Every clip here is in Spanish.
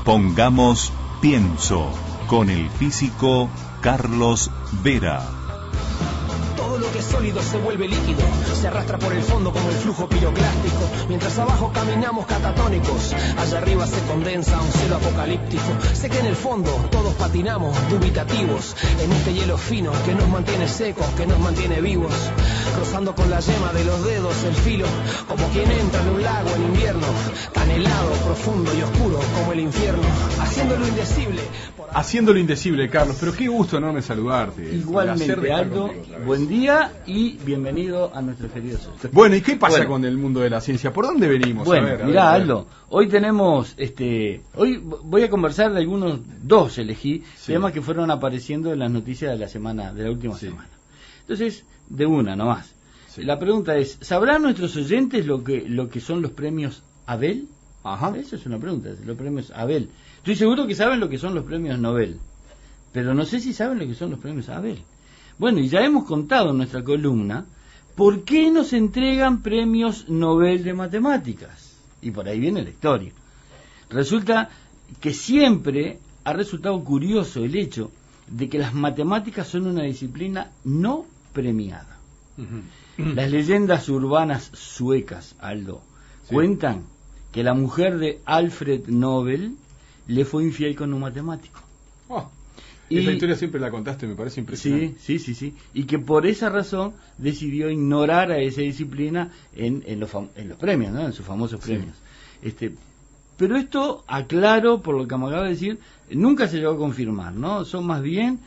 Pongamos Pienso con el físico Carlos Vera. Todo lo que es sólido se vuelve líquido, se arrastra por el fondo como el flujo piroclástico, mientras abajo caminamos catatónicos, allá arriba se condensa un cielo apocalíptico. Sé que en el fondo todos patinamos dubitativos, en este hielo fino que nos mantiene secos, que nos mantiene vivos, rozando con la yema de los dedos el filo, como quien entra en un lago en invierno, tan helado, profundo y oscuro como el infierno, haciendo lo indecible. Haciendo lo indecible, Carlos, pero qué gusto enorme saludarte. Igualmente, Aldo, buen día y bienvenido a nuestro querido sector. Bueno, ¿y qué pasa con el mundo de la ciencia? ¿Por dónde venimos? Bueno, mirá, Aldo, hoy tenemos, hoy voy a conversar de dos elegí, temas que fueron apareciendo en las noticias de la semana, de la última semana. Entonces, de una nomás. Sí. La pregunta es, ¿sabrán nuestros oyentes lo que son los premios Abel? Ajá. Esa es una pregunta, los premios Abel. Estoy seguro que saben lo que son los premios Nobel, pero no sé si saben lo que son los premios Abel. Bueno, y ya hemos contado en nuestra columna por qué nos entregan premios Nobel de matemáticas. Y por ahí viene la historia. Resulta que siempre ha resultado curioso el hecho de que las matemáticas son una disciplina no premiada. Uh-huh. Las leyendas urbanas suecas, Aldo, cuentan que la mujer de Alfred Nobel le fue infiel con un matemático. Esa historia siempre la contaste, me parece impresionante. Sí. Y que por esa razón decidió ignorar a esa disciplina en los premios, ¿no? En sus famosos premios. Pero esto, aclaro, por lo que me acaba de decir, nunca se llegó a confirmar, ¿no? Son más bien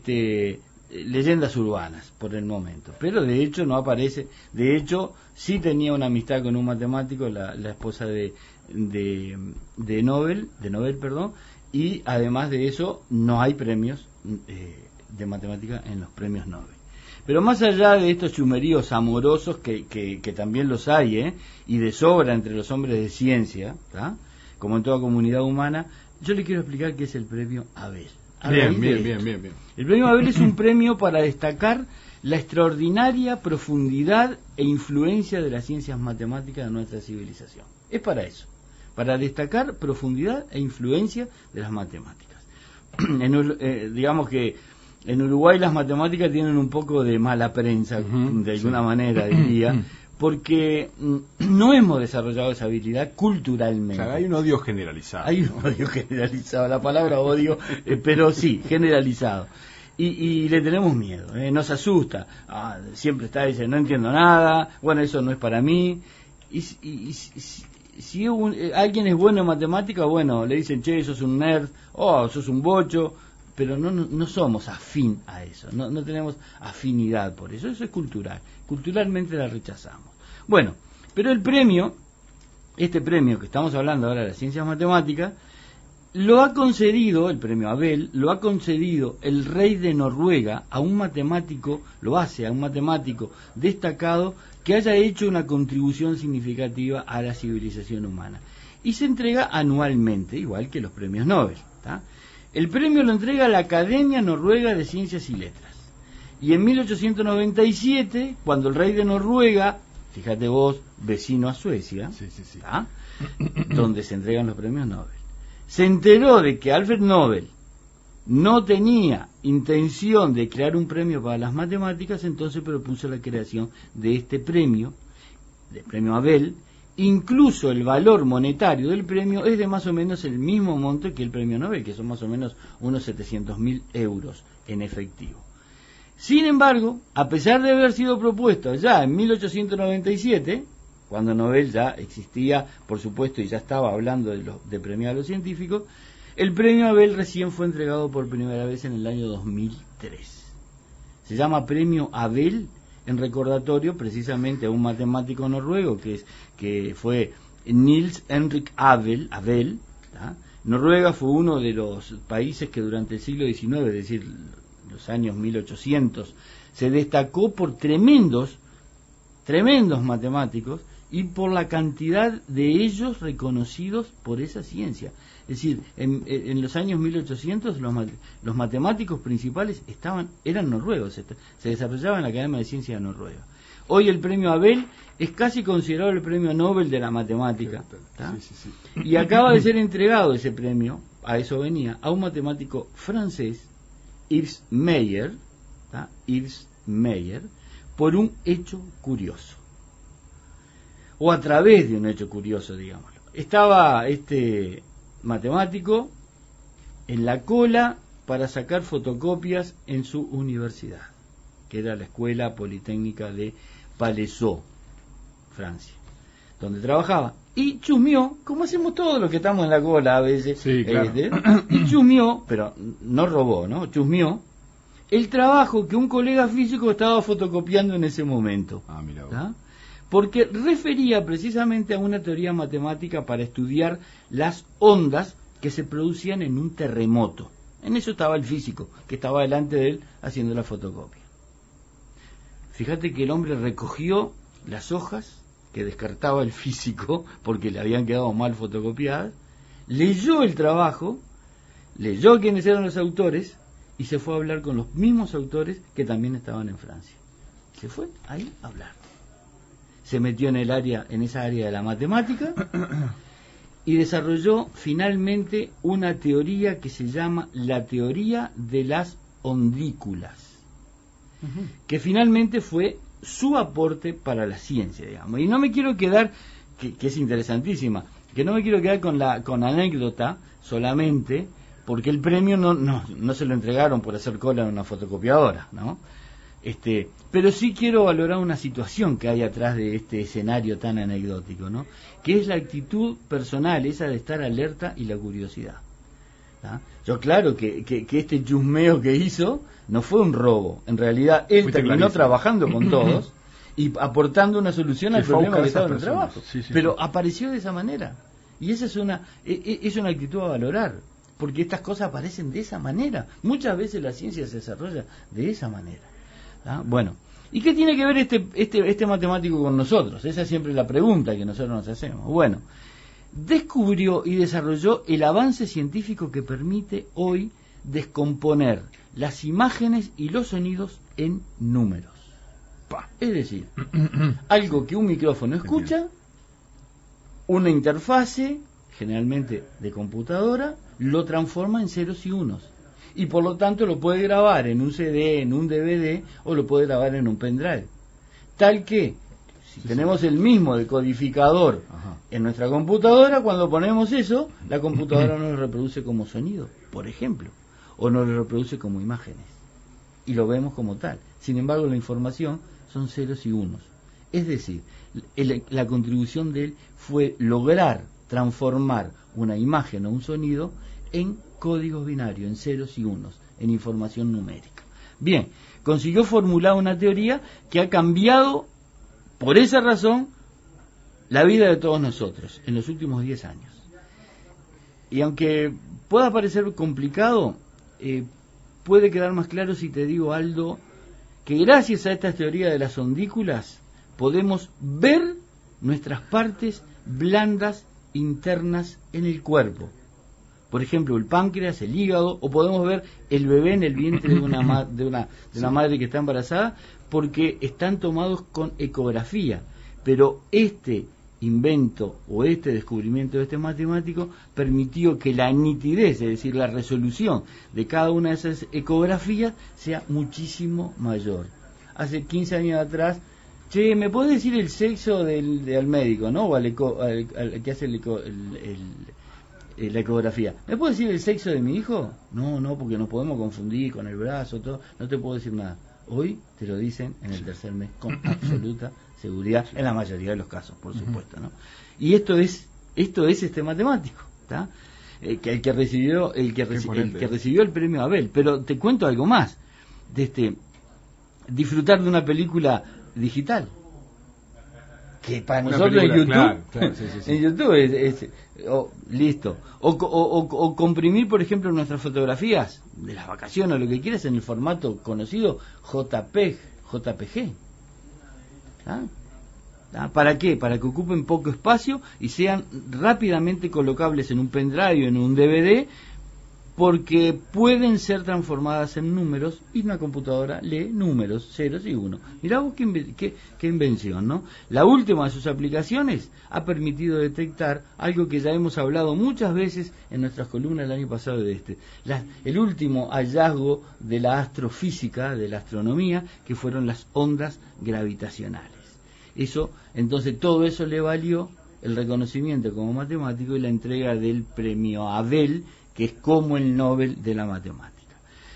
leyendas urbanas por el momento. Pero de hecho no aparece. De hecho, sí tenía una amistad con un matemático, la esposa de Nobel, y además de eso no hay premios de matemática en los premios Nobel. Pero más allá de estos chumeríos amorosos que también los hay, y de sobra entre los hombres de ciencia, ¿tá? Como en toda comunidad humana, yo le quiero explicar qué es el premio Abel. Bien. El premio Abel es un premio para destacar la extraordinaria profundidad e influencia de las ciencias matemáticas en nuestra civilización. Es para eso, para destacar profundidad e influencia de las matemáticas. Digamos que en Uruguay las matemáticas tienen un poco de mala prensa, de alguna manera diría, porque no hemos desarrollado esa habilidad culturalmente. O sea, hay un odio generalizado. La palabra odio, pero sí, generalizado. Y le tenemos miedo, nos asusta. Siempre dice, no entiendo nada, bueno, eso no es para mí. Si alguien es bueno en matemática, bueno, le dicen, che, sos un nerd, sos un bocho, pero no somos afín a eso, no tenemos afinidad por eso es cultural, culturalmente la rechazamos. Bueno, pero este premio que estamos hablando ahora de las ciencias matemáticas, lo ha concedido, el premio Abel, lo ha concedido el rey de Noruega a un matemático destacado que haya hecho una contribución significativa a la civilización humana. Y se entrega anualmente, igual que los premios Nobel, ¿tá? El premio lo entrega la Academia Noruega de Ciencias y Letras. Y en 1897, cuando el rey de Noruega, fíjate vos, vecino a Suecia, ¿tá? Donde se entregan los premios Nobel, se enteró de que Alfred Nobel no tenía intención de crear un premio para las matemáticas, entonces propuso la creación de este premio, del premio Abel. Incluso el valor monetario del premio es de más o menos el mismo monto que el premio Nobel, que son más o menos unos 700.000 euros en efectivo. Sin embargo, a pesar de haber sido propuesto ya en 1897, cuando Nobel ya existía, por supuesto, y ya estaba hablando de premiar a los científicos, el premio Abel recién fue entregado por primera vez en el año 2003. Se llama premio Abel en recordatorio precisamente a un matemático noruego que fue Niels Henrik Abel, ¿tá? Noruega fue uno de los países que durante el siglo XIX, es decir, los años 1800, se destacó por tremendos matemáticos y por la cantidad de ellos reconocidos por esa ciencia. Es decir, en los años 1800 los matemáticos principales eran noruegos, se desarrollaban en la Academia de Ciencias de Noruega. Hoy el premio Abel es casi considerado el premio Nobel de la matemática. Sí. Y acaba de ser entregado ese premio, a eso venía, a un matemático francés, Yves Meyer, por un hecho curioso. O a través de un hecho curioso, digámoslo. Estaba este matemático en la cola para sacar fotocopias en su universidad, que era la Escuela Politécnica de Palaiseau, Francia, donde trabajaba. Y chusmeó, como hacemos todos los que estamos en la cola a veces, sí, claro. Y chusmeó, pero no robó, ¿no? Chusmeó el trabajo que un colega físico estaba fotocopiando en ese momento. Mira vos. Porque refería precisamente a una teoría matemática para estudiar las ondas que se producían en un terremoto. En eso estaba el físico, que estaba delante de él haciendo la fotocopia. Fíjate que el hombre recogió las hojas que descartaba el físico porque le habían quedado mal fotocopiadas, leyó el trabajo, leyó quiénes eran los autores y se fue a hablar con los mismos autores que también estaban en Francia. Se fue ahí a hablar. Se metió en esa área de la matemática y desarrolló finalmente una teoría que se llama la teoría de las ondículas, que finalmente fue su aporte para la ciencia, digamos. Y no me quiero quedar, que es interesantísima, que no me quiero quedar con anécdota solamente, porque el premio no se lo entregaron por hacer cola en una fotocopiadora, ¿no? Pero sí quiero valorar una situación que hay atrás de este escenario tan anecdótico, ¿no? Que es la actitud personal, esa de estar alerta y la curiosidad. Yo claro que este chusmeo que hizo no fue un robo, en realidad él terminó trabajando con todos y aportando una solución al problema que estaba en el trabajo, pero apareció de esa manera, y esa es una actitud a valorar, porque estas cosas aparecen de esa manera. Muchas veces la ciencia se desarrolla de esa manera. Bueno, ¿y qué tiene que ver este matemático con nosotros? Esa es siempre la pregunta que nosotros nos hacemos. Bueno, descubrió y desarrolló el avance científico que permite hoy descomponer las imágenes y los sonidos en números. Es decir, algo que un micrófono escucha, una interfase, generalmente de computadora, lo transforma en ceros y unos. Y por lo tanto lo puede grabar en un CD, en un DVD, o lo puede grabar en un pendrive. Tal que, si tenemos el mismo decodificador en nuestra computadora, cuando ponemos eso, la computadora nos lo reproduce como sonido, por ejemplo, o nos lo reproduce como imágenes. Y lo vemos como tal. Sin embargo, la información son ceros y unos. Es decir, la contribución de él fue lograr transformar una imagen o un sonido en códigos binarios, en ceros y unos, en información numérica. Bien, consiguió formular una teoría que ha cambiado, por esa razón, la vida de todos nosotros en los últimos 10 años. Y aunque pueda parecer complicado, puede quedar más claro si te digo, Aldo, que gracias a esta teoría de las ondículas podemos ver nuestras partes blandas internas en el cuerpo. Por ejemplo, el páncreas, el hígado, o podemos ver el bebé en el vientre de una madre que está embarazada, porque están tomados con ecografía. Pero este invento o este descubrimiento de este matemático permitió que la nitidez, es decir, la resolución de cada una de esas ecografías sea muchísimo mayor. Hace 15 años atrás, ¿me podés decir el sexo del médico, no? O al que hace la ecografía. ¿Me puedo decir el sexo de mi hijo? No, porque nos podemos confundir con el brazo, todo. No te puedo decir nada. Hoy te lo dicen en el tercer mes con absoluta seguridad, en la mayoría de los casos, por supuesto, ¿no? Y esto es este matemático, ¿tá? El que recibió el premio Abel. Pero te cuento algo más, disfrutar de una película digital, que para nosotros en YouTube, en YouTube es listo, o comprimir, por ejemplo, nuestras fotografías de las vacaciones o lo que quieras en el formato conocido JPG. ¿Para qué? Para que ocupen poco espacio y sean rápidamente colocables en un pendrive o en un DVD, porque pueden ser transformadas en números y una computadora lee números, ceros y unos. Mirá vos qué invención, ¿no? La última de sus aplicaciones ha permitido detectar algo que ya hemos hablado muchas veces en nuestras columnas el año pasado el último hallazgo de la astrofísica, de la astronomía, que fueron las ondas gravitacionales. Entonces todo eso le valió el reconocimiento como matemático y la entrega del premio Abel, que es como el Nobel de la matemática.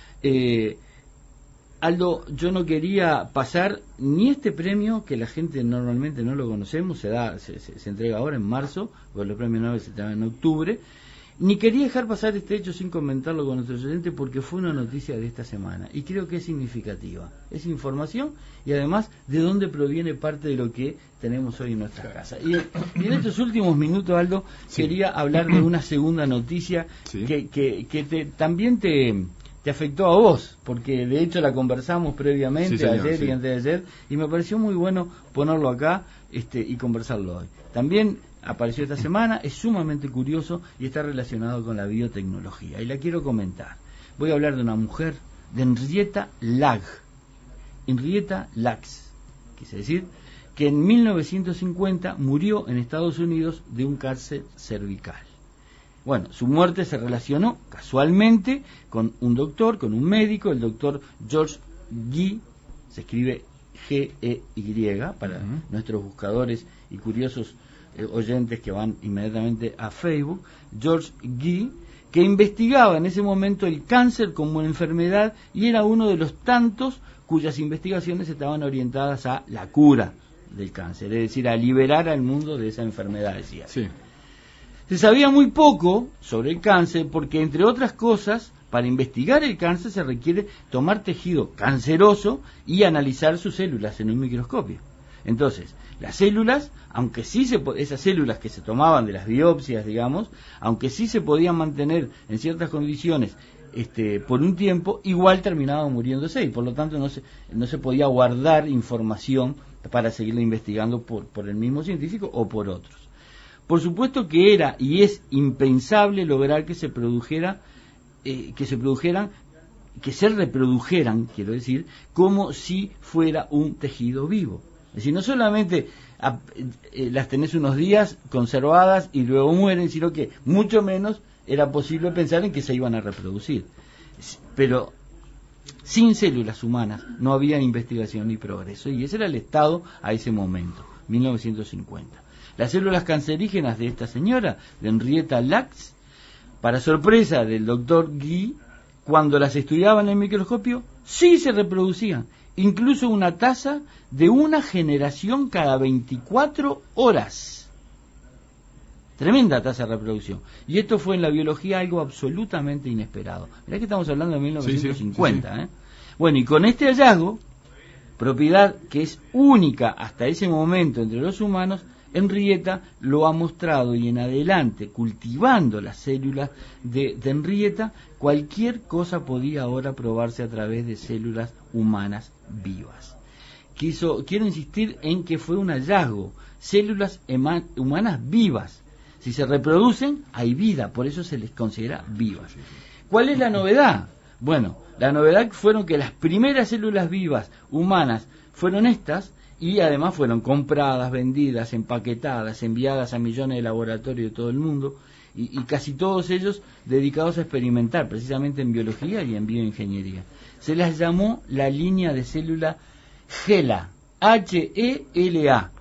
Aldo, yo no quería pasar ni este premio, que la gente normalmente no lo conocemos, se entrega ahora en marzo, porque los premios Nobel se entregan en octubre, ni quería dejar pasar este hecho sin comentarlo con nuestros oyentes, porque fue una noticia de esta semana y creo que es significativa. Es información y además de dónde proviene parte de lo que tenemos hoy en nuestras casas. Y en estos últimos minutos, Aldo, quería hablar de una segunda noticia que también te afectó a vos, porque de hecho la conversamos previamente, señor, ayer y antes de ayer, y me pareció muy bueno ponerlo acá y conversarlo hoy. También apareció esta semana, es sumamente curioso y está relacionado con la biotecnología, y la quiero comentar. Voy a hablar de una mujer, de Henrietta Lacks, quise decir, que en 1950 murió en Estados Unidos de un cáncer cervical. Bueno, su muerte se relacionó casualmente con un doctor, con un médico, el doctor George Guy, se escribe G-E-Y, para nuestros buscadores y curiosos oyentes que van inmediatamente a Facebook, George Guy, que investigaba en ese momento el cáncer como una enfermedad y era uno de los tantos cuyas investigaciones estaban orientadas a la cura del cáncer, es decir, a liberar al mundo de esa enfermedad, decía. Sí. Se sabía muy poco sobre el cáncer porque, entre otras cosas, para investigar el cáncer se requiere tomar tejido canceroso y analizar sus células en un microscopio. Entonces, las células, aunque sí esas células que se tomaban de las biopsias, digamos, aunque sí se podían mantener en ciertas condiciones por un tiempo, igual terminaban muriéndose y por lo tanto no se podía guardar información para seguirla investigando por el mismo científico o por otros. Por supuesto que era y es impensable lograr que se reprodujeran, quiero decir, como si fuera un tejido vivo. Es decir, no solamente las tenés unos días conservadas y luego mueren, sino que mucho menos era posible pensar en que se iban a reproducir. Pero sin células humanas no había investigación ni progreso, y ese era el estado a ese momento, 1950. Las células cancerígenas de esta señora, de Henrietta Lacks, para sorpresa del doctor Guy, cuando las estudiaban en el microscopio, sí se reproducían, incluso una tasa de una generación cada 24 horas. Tremenda tasa de reproducción. Y esto fue en la biología algo absolutamente inesperado. Mirá que estamos hablando de 1950. Sí. Bueno, y con este hallazgo, propiedad que es única hasta ese momento entre los humanos, Henrietta lo ha mostrado, y en adelante, cultivando las células de Henrietta, cualquier cosa podía ahora probarse a través de células humanas vivas. Quiero insistir en que fue un hallazgo, células humanas vivas. Si se reproducen, hay vida, por eso se les considera vivas. ¿Cuál es la novedad? Bueno, la novedad fueron que las primeras células vivas humanas fueron estas, y además fueron compradas, vendidas, empaquetadas, enviadas a millones de laboratorios de todo el mundo, y casi todos ellos dedicados a experimentar, precisamente en biología y en bioingeniería. Se las llamó la línea de célula HeLa, H-E-L-A,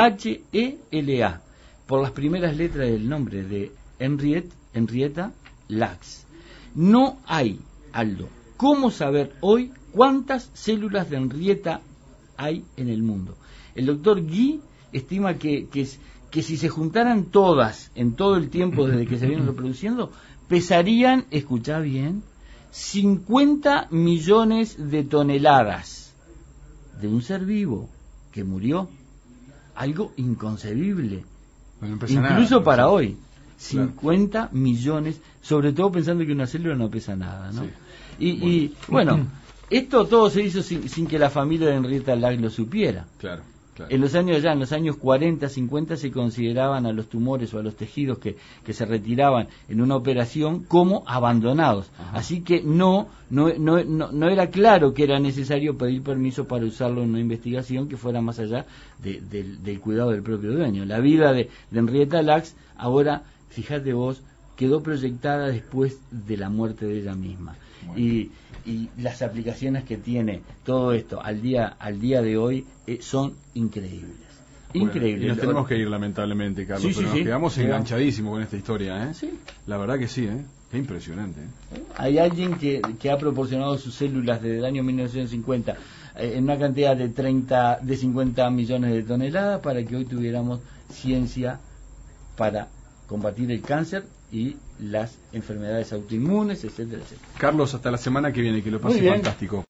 por las primeras letras del nombre de Henrietta Lacks. No hay, Aldo, cómo saber hoy cuántas células de Henrietta hay en el mundo. El doctor Guy estima que si se juntaran todas en todo el tiempo desde que se vienen reproduciendo, pesarían, escuchá bien, 50 millones de toneladas de un ser vivo que murió. Algo inconcebible, incluso para hoy. 50 millones, sobre todo pensando que una célula no pesa nada, ¿no? Sí. Bueno, esto todo se hizo sin que la familia de Henrietta Lacks lo supiera. Claro. Claro. En los años 40, 50 se consideraban a los tumores o a los tejidos que se retiraban en una operación como abandonados. Ajá. Así que no era claro que era necesario pedir permiso para usarlo en una investigación que fuera más allá del cuidado del propio dueño. La vida de Henrietta Lacks, ahora, fíjate vos, quedó proyectada después de la muerte de ella misma. Bueno. Y las aplicaciones que tiene todo esto al día de hoy son increíbles. Bueno, increíbles. Y nos tenemos que ir, lamentablemente, Carlos, pero nos quedamos enganchadísimos con esta historia, ¿eh? Sí. La verdad que sí, ¿eh? Qué impresionante, ¿eh? Hay alguien que ha proporcionado sus células desde el año 1950 en una cantidad de 50 millones de toneladas para que hoy tuviéramos ciencia para combatir el cáncer y las enfermedades autoinmunes, etcétera, etcétera. Carlos, hasta la semana que viene, que lo pase fantástico.